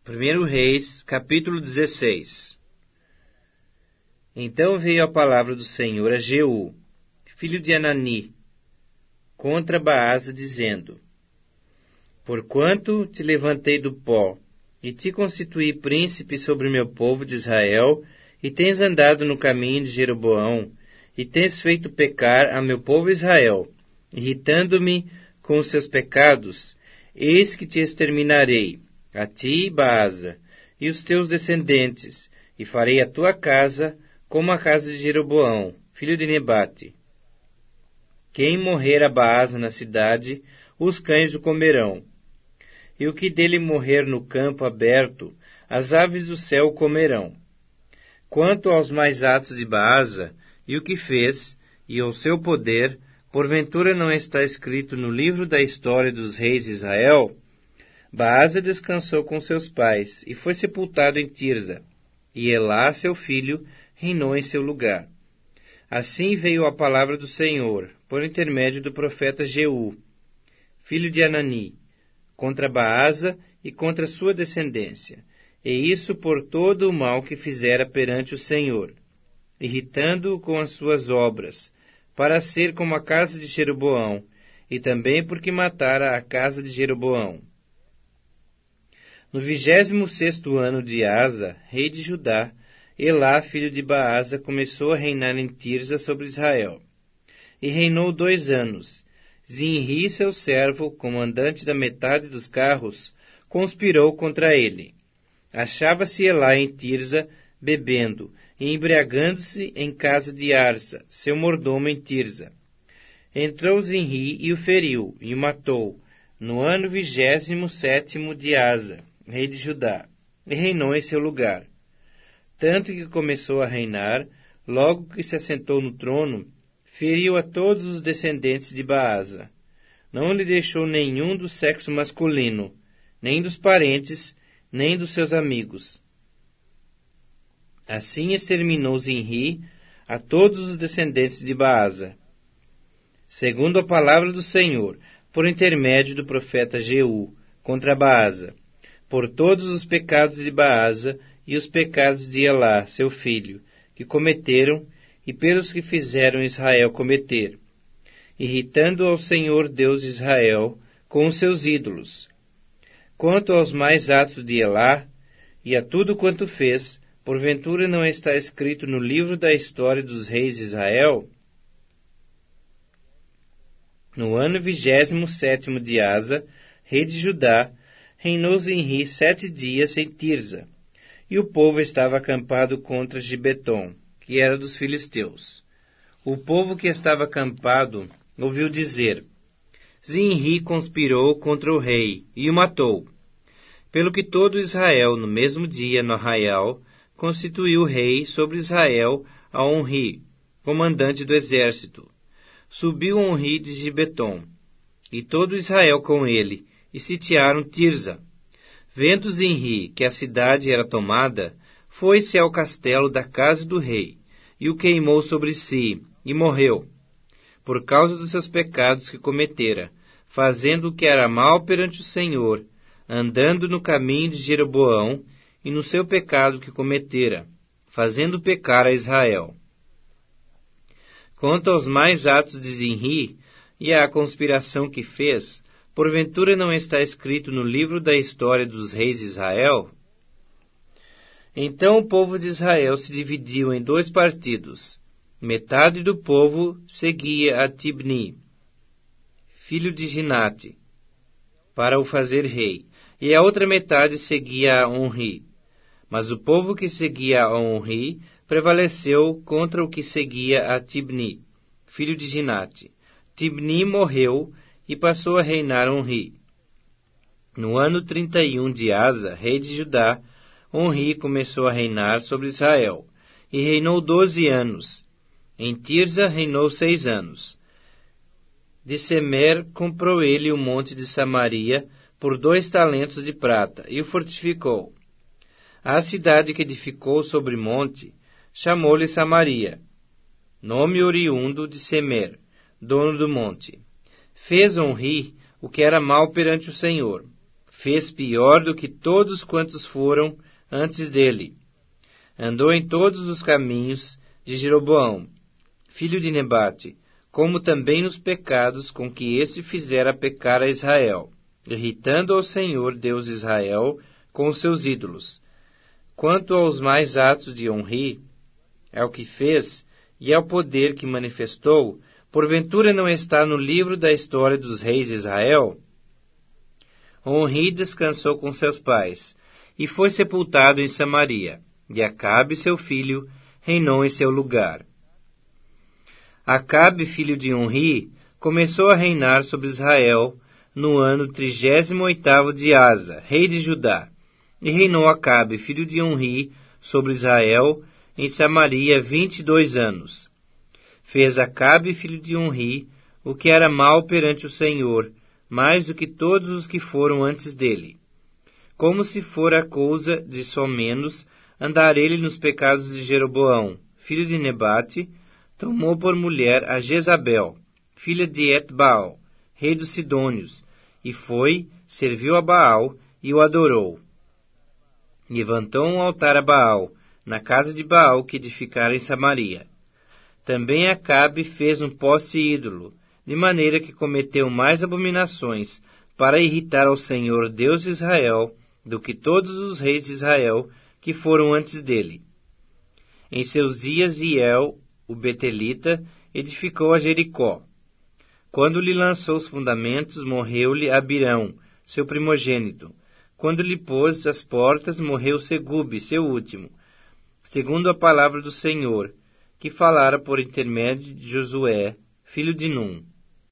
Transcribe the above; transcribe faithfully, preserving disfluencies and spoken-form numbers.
primeiro Reis, capítulo dezesseis. Então veio a palavra do Senhor a Jeú, filho de Anani, contra Baasa, dizendo: Porquanto te levantei do pó, e te constituí príncipe sobre o meu povo de Israel, e tens andado no caminho de Jeroboão, e tens feito pecar a meu povo Israel, irritando-me com os seus pecados, eis que te exterminarei, a ti, Baasa, e os teus descendentes, e farei a tua casa como a casa de Jeroboão, filho de Nebate. Quem morrer a Baasa na cidade, os cães o comerão. E o que dele morrer no campo aberto, as aves do céu o comerão. Quanto aos mais atos de Baasa, e o que fez, e ao seu poder, porventura não está escrito no livro da história dos reis de Israel? Baasa descansou com seus pais, e foi sepultado em Tirza, e Elá, seu filho, reinou em seu lugar. Assim veio a palavra do Senhor, por intermédio do profeta Jeú, filho de Anani, contra Baasa e contra sua descendência, e isso por todo o mal que fizera perante o Senhor, irritando-o com as suas obras, para ser como a casa de Jeroboão, e também porque matara a casa de Jeroboão. No vigésimo sexto ano de Asa, rei de Judá, Elá, filho de Baasa, começou a reinar em Tirza sobre Israel. E reinou dois anos. Zinri, seu servo, comandante da metade dos carros, conspirou contra ele. Achava-se Elá em Tirza, bebendo, e embriagando-se em casa de Arsa, seu mordomo em Tirza. Entrou Zinri e o feriu, e o matou, no ano vigésimo sétimo de Asa, rei de Judá, e reinou em seu lugar. Tanto que começou a reinar, logo que se assentou no trono, feriu a todos os descendentes de Baasa. Não lhe deixou nenhum do sexo masculino, nem dos parentes, nem dos seus amigos. Assim exterminou Zinri a todos os descendentes de Baasa, segundo a palavra do Senhor, por intermédio do profeta Jeú, contra Baasa, por todos os pecados de Baasa e os pecados de Elá, seu filho, que cometeram, e pelos que fizeram Israel cometer, irritando ao Senhor Deus de Israel com os seus ídolos. Quanto aos mais atos de Elá, e a tudo quanto fez, porventura não está escrito no livro da história dos reis de Israel? No ano vigésimo sétimo de Asa, rei de Judá, reinou Zinri sete dias em Tirza, e o povo estava acampado contra Gibeton, que era dos filisteus. O povo que estava acampado ouviu dizer: Zinri conspirou contra o rei, e o matou. Pelo que todo Israel, no mesmo dia, no arraial, constituiu rei sobre Israel a Onri, comandante do exército. Subiu Onri de Gibeton, e todo Israel com ele, e sitiaram Tirza. Vendo Zinri que a cidade era tomada, foi-se ao castelo da casa do rei, e o queimou sobre si, e morreu, por causa dos seus pecados que cometera, fazendo o que era mal perante o Senhor, andando no caminho de Jeroboão, e no seu pecado que cometera, fazendo pecar a Israel. Quanto aos mais atos de Zinri, e à conspiração que fez, porventura não está escrito no livro da história dos reis de Israel? Então o povo de Israel se dividiu em dois partidos. Metade do povo seguia a Tibni, filho de Ginate, para o fazer rei, e a outra metade seguia a Onri. Mas o povo que seguia a Onri prevaleceu contra o que seguia a Tibni, filho de Ginate. Tibni morreu e passou a reinar Onri. No ano trinta e um de Asa, rei de Judá, Onri começou a reinar sobre Israel, e reinou doze anos. Em Tirza reinou seis anos. De Semer comprou ele o monte de Samaria por dois talentos de prata, e o fortificou. A cidade que edificou sobre o monte chamou-lhe Samaria, nome oriundo de Semer, dono do monte. Fez Onri o que era mal perante o Senhor, fez pior do que todos quantos foram antes dele. Andou em todos os caminhos de Jeroboão, filho de Nebate, como também nos pecados com que este fizera pecar a Israel, irritando ao Senhor Deus de Israel com os seus ídolos. Quanto aos mais atos de Onri, ao que fez e ao poder que manifestou, porventura não está no livro da história dos reis de Israel? Onri descansou com seus pais, e foi sepultado em Samaria, e Acabe, seu filho, reinou em seu lugar. Acabe, filho de Onri, começou a reinar sobre Israel no ano trigésimo oitavo de Asa, rei de Judá, e reinou Acabe, filho de Onri, sobre Israel, em Samaria, vinte e dois anos. Fez Acabe, filho de Onri, o que era mal perante o Senhor, mais do que todos os que foram antes dele. Como se fora coisa de somenos andar ele nos pecados de Jeroboão, filho de Nebate, tomou por mulher a Jezabel, filha de Etbaal, rei dos Sidônios, e foi, serviu a Baal e o adorou. Levantou um altar a Baal, na casa de Baal que edificara em Samaria. Também Acabe fez um poste ídolo, de maneira que cometeu mais abominações, para irritar ao Senhor Deus de Israel, do que todos os reis de Israel que foram antes dele. Em seus dias, Hiel, o Betelita, edificou a Jericó. Quando lhe lançou os fundamentos, morreu-lhe Abirão, seu primogênito. Quando lhe pôs as portas, morreu Segube, seu último, segundo a palavra do Senhor, que falara por intermédio de Josué, filho de Num.